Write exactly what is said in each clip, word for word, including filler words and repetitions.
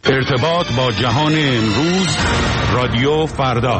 ارتباط با جهان امروز، رادیو فردا.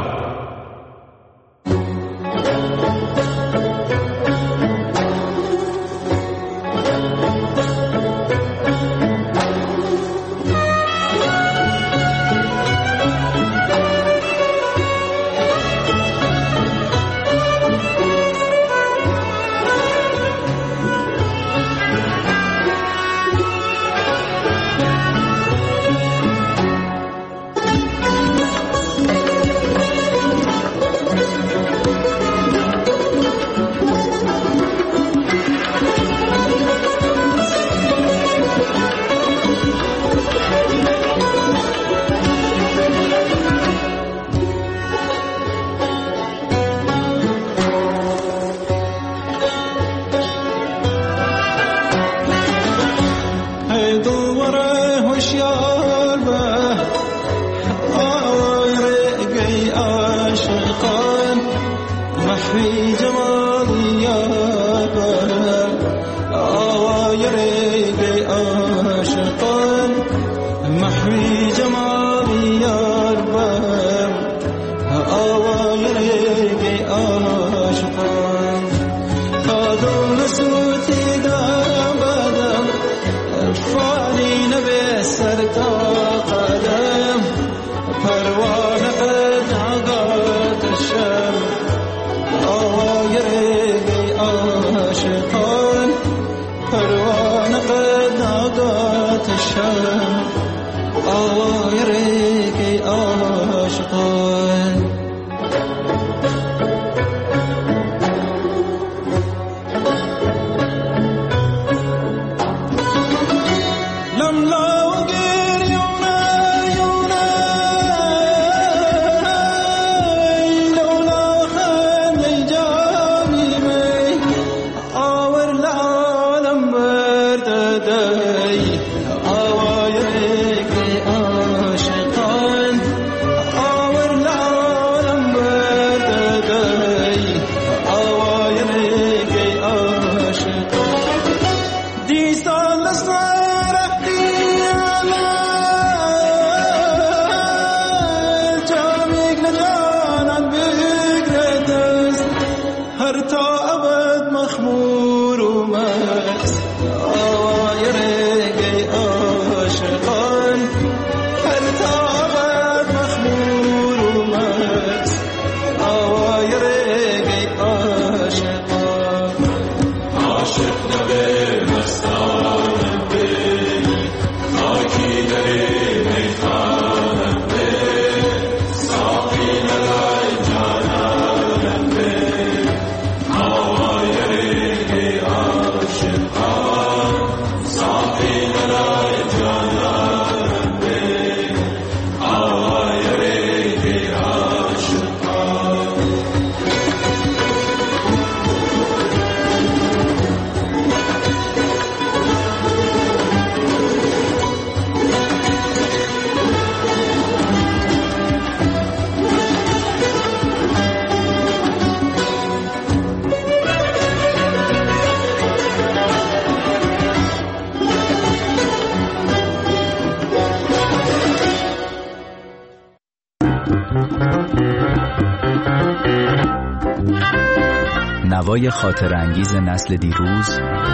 نوای خاطر انگیز نسل دیروز،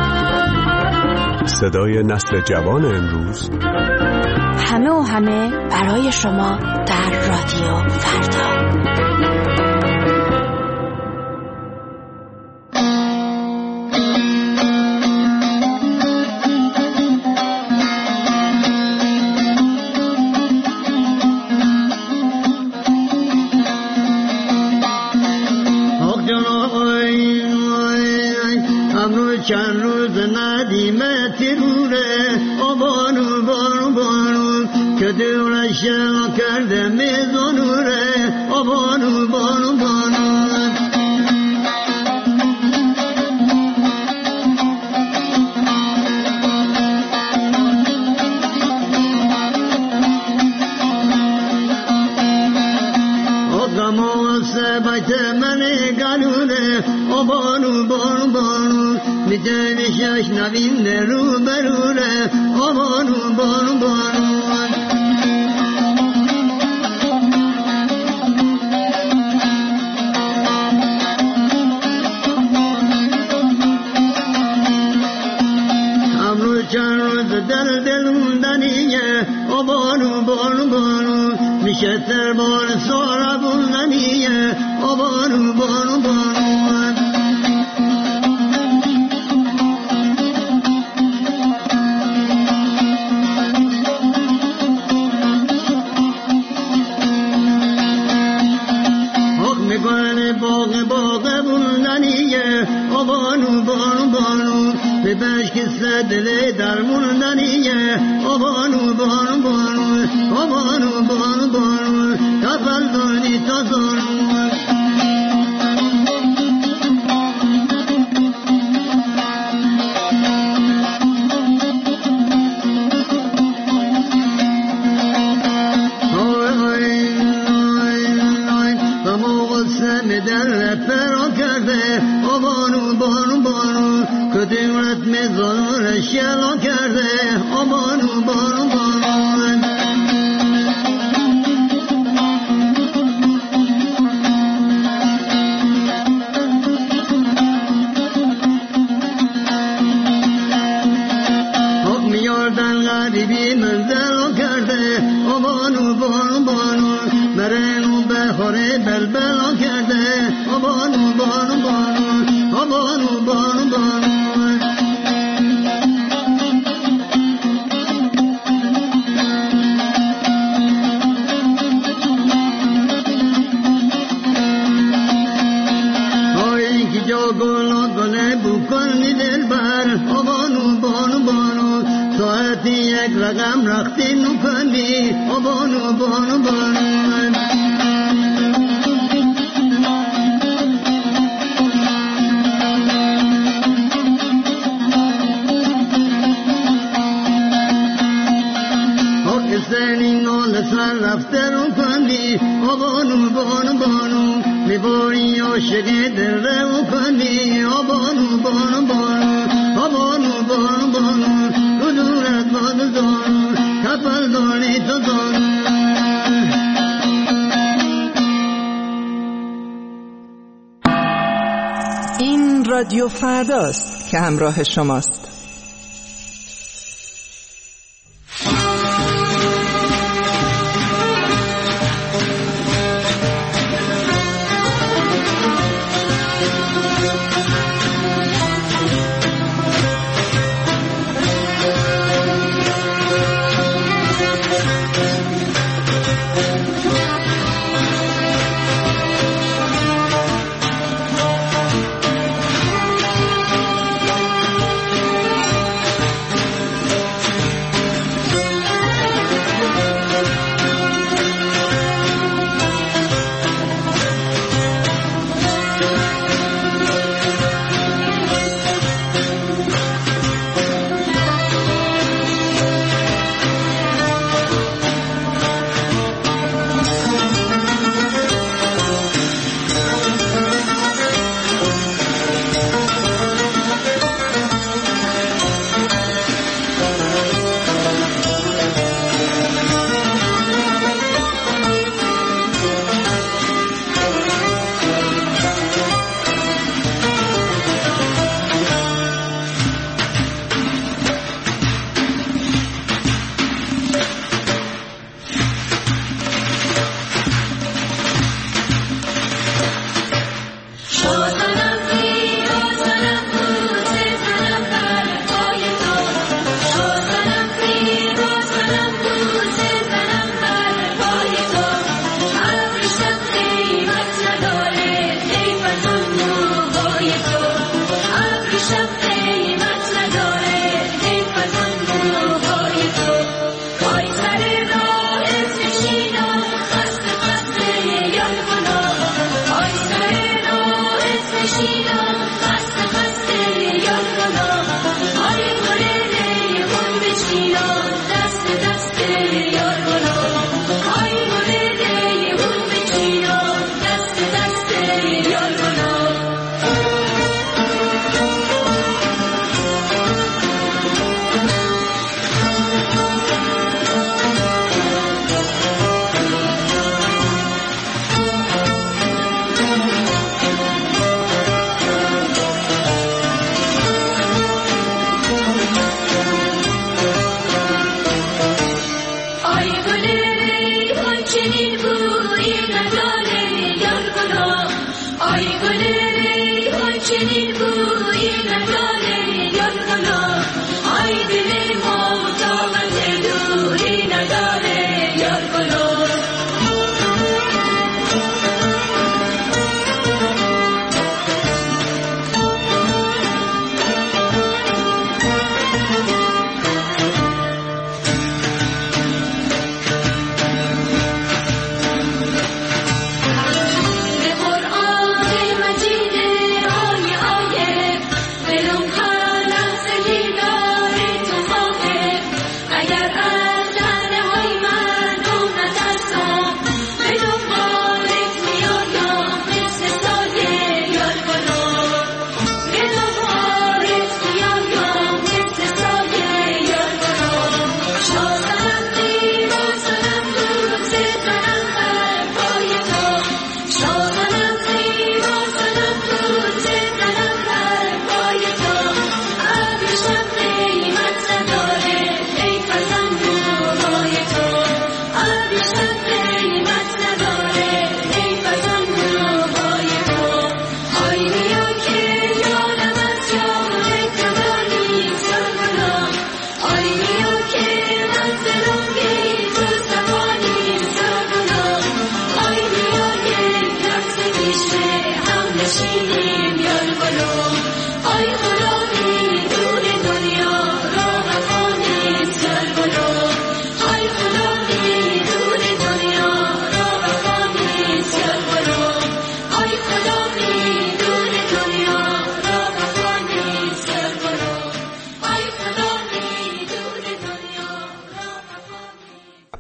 صدای نسل جوان امروز، همه و همه برای شما در رادیو فردا. چند روز ندیمه تیروره آبانو بانو بانو که دورش کرده میزانوره آبانو بانو بانو آقا سه بیت منی گلوره آبانو بانو بانو میتونی شش نوین رو بروره آبانو بانو بانو دلوندنیه آبانو بانو بانو میشه تر بار سارا بوندنیه آبانو بانو بانو باغ باغ بوندنیه آبانو بانو بانو به بشک دل در موندنیه آبانو بانو بانو آبانو بانو بانو کفل دانی تا زانو در فرا کرده آبانو بانو بانو کدیمت میزان شلا کرده آبانو بانو بانو حق میاردن غریبی منزل کرده آبانو بانو بانو مرنو بخوره بلبلا کرده آبانو بانو بانو آبانو بانو بانو آی کی جا گلا گله بکن دل بر آبانو بانو بانو ساعتی یک رقم رختی نکنی آبانو بانو بانو سر رفته رو کندی آبانو بانو بانو میباری عاشق دل رو کندی آبانو بانو بانو آبانو بانو بانو تو دورت باد دانو کفل دانی تو دانو این رادیو فرداست که همراه شماست.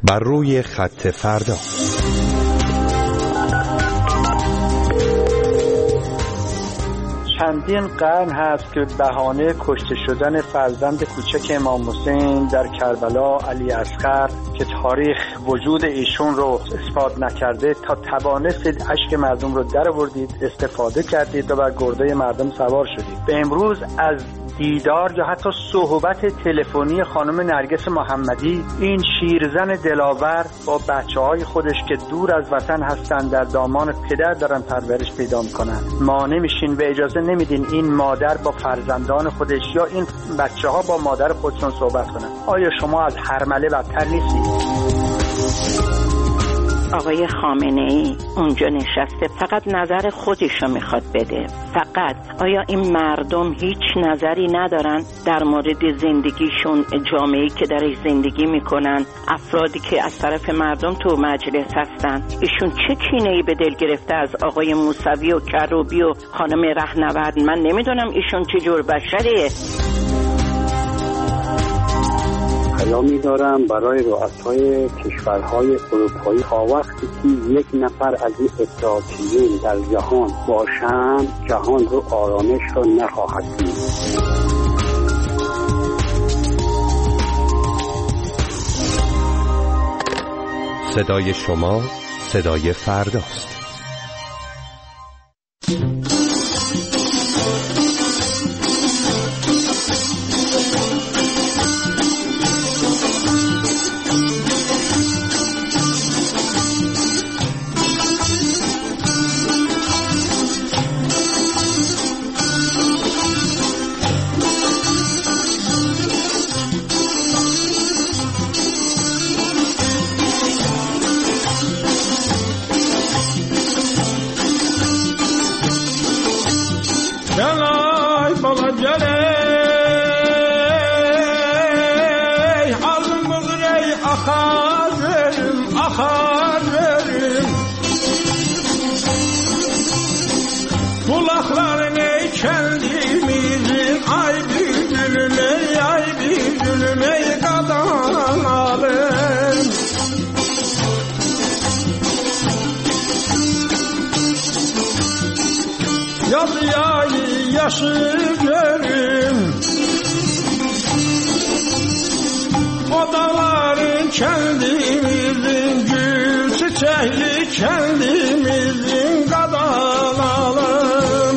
بر روی خط فردا. چندین قرن هست که بهانه کشته شدن فرزند کوچک امام حسین در کربلا علی اصغر که تاریخ وجود ایشون رو اثبات نکرده تا توانستید اشک مردم رو در آوردید، استفاده کردید و بر گرده مردم سوار شدید. به امروز از دیدار یا حتی صحبت تلفنی خانم نرگس محمدی، این شیرزن دلاور با بچه‌های خودش که دور از وطن هستن در دامان پدر دارن پرورش پیدا میکنن، مانع میشین و اجازه نمیدین این مادر با فرزندان خودش یا این بچه‌ها با مادر خودشون صحبت کنن. آیا شما از هرمله بدتر نیستید؟ آقای خامنه‌ای اونجا نشسته، فقط نظر خودشو میخواد بده. فقط آیا این مردم هیچ نظری ندارن در مورد زندگیشون، جامعه‌ای که درش زندگی میکنن، افرادی که از طرف مردم تو مجلس هستن؟ ایشون چه کینه‌ای به دل گرفته از آقای موسوی و کروبی و خانم رهنورد؟ من نمیدونم ایشون چه جور بشریه. پیامی دارم برای رؤسای کشورهای اروپایی تا وقتی که یک نفر از این اتحادیین در جهان باشند، جهان رو آرامش رو نخواهد دید. صدای شما صدای فرداست. Yaşıyorum odaların kendimizin, gül çiçekli kendimizin kadınalım.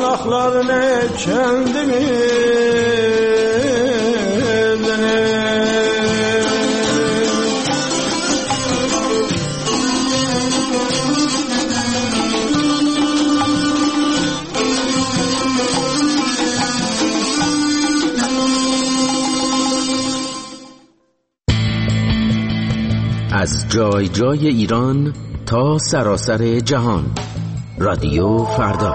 kulaklarını kendini از جای جای ایران تا سراسر جهان، رادیو فردا.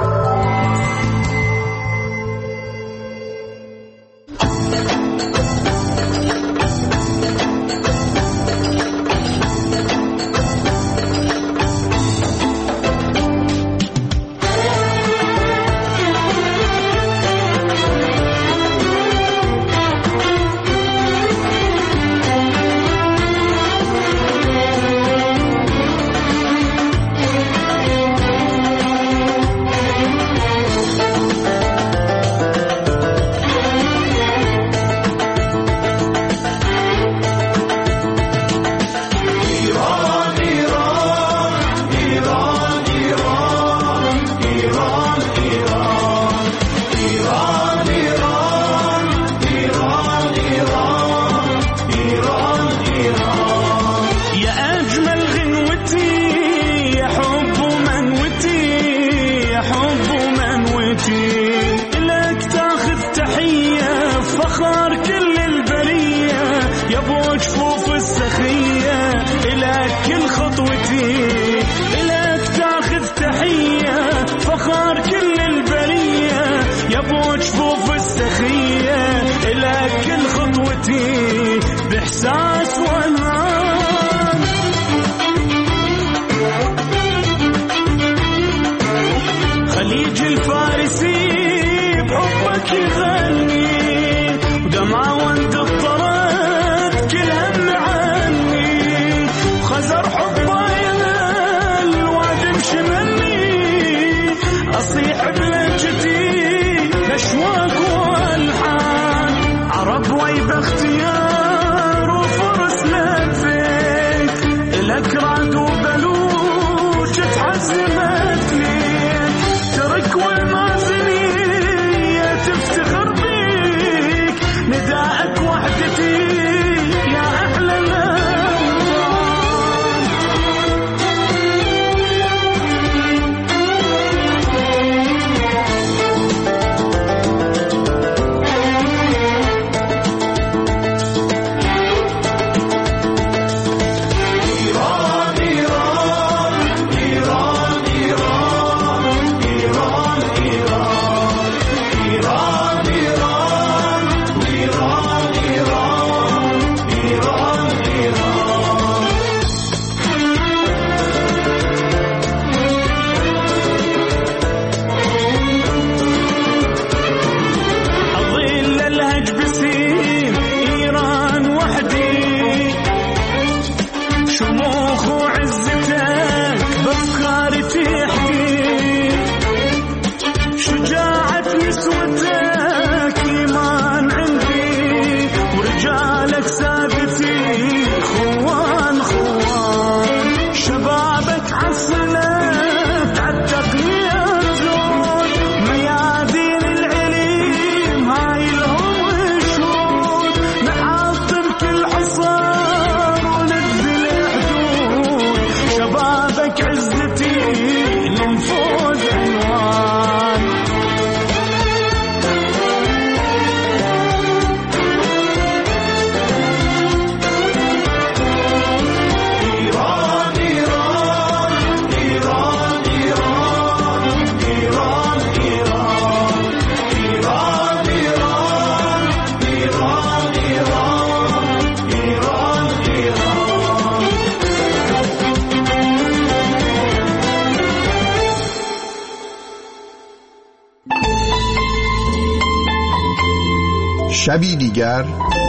شبی دیگر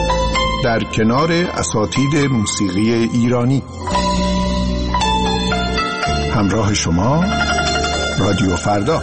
در کنار اساتید موسیقی ایرانی. همراه شما رادیو فردا.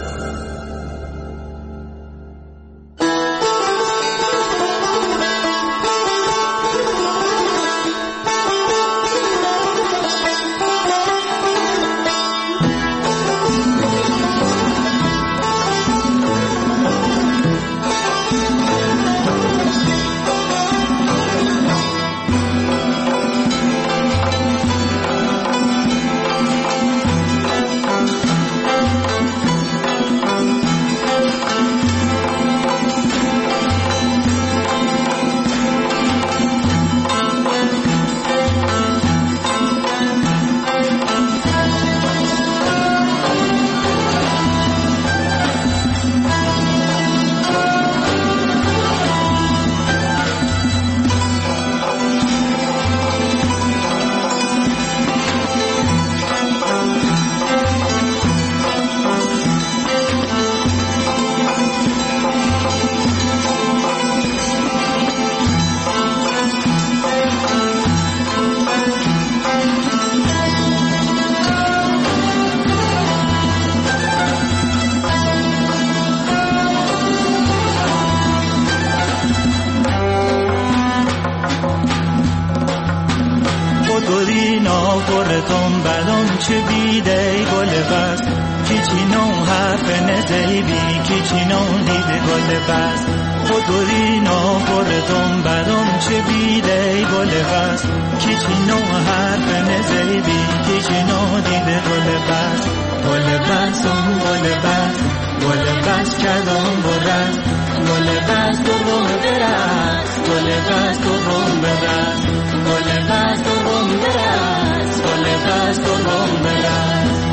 خورتم بدم چه بیده گل بس کیچی نو حرف نزیبی کیچی نو دیده گل بس خودوری نو خورتم بدم چه بیده گل بس کیچی نو حرف نزیبی کیچی نو دیده گل بس گل بس اون گل بس گل بس کدام برست گل بس تو روم برست گل بس تو روم برست گل بس تو روم برست گل بس تو روم برست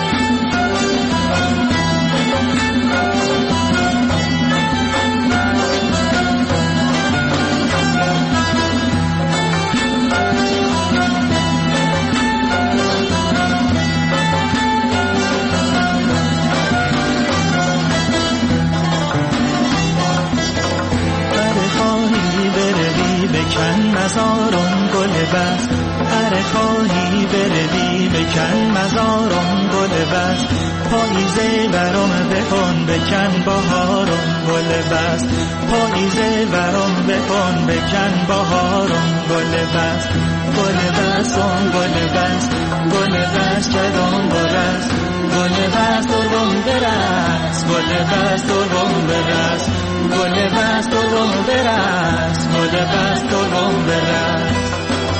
بکن مزارم گل بس هر خواهی بروی بکن مزارم گل بس پاییزه برام بکن بکن بهارم گل بس پاییزه برام بکن بکن بهارم گل بس گل بس اون گل بس گل بس کدام برست گل بس درم برست گل بس درم برست گل بس درم برست گل بس درم برست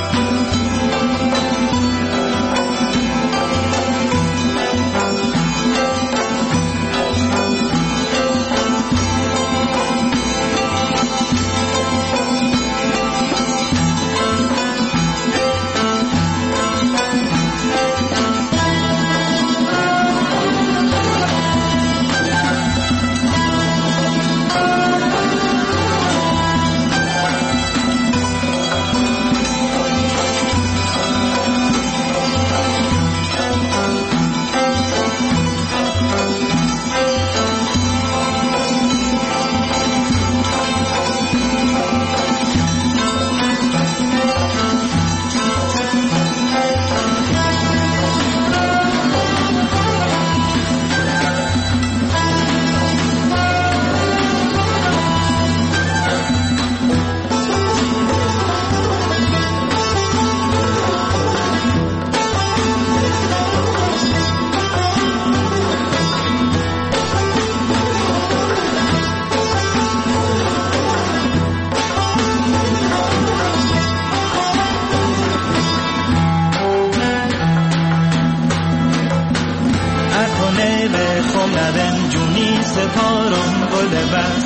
سپارم گل بس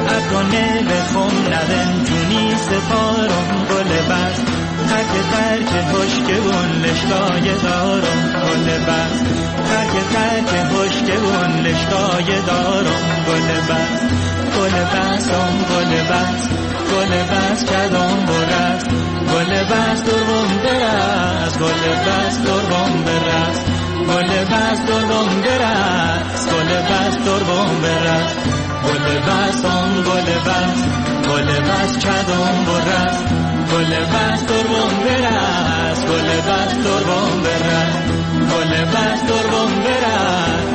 اکنه بخم ندن جونی سپارم گل بس تک ترک هشکون لشکای دارم گل بس تک ترک هشکون لشکای دارم گل بس گل بس آم گل بس گل بس کدام برست گل بس درم برست گل بس درم برست گل بس درم برست گل بس درم برست گل بس آن گل بس گل بس کدام برست گل بس درم برست گل بس درم برست گل بس درم برست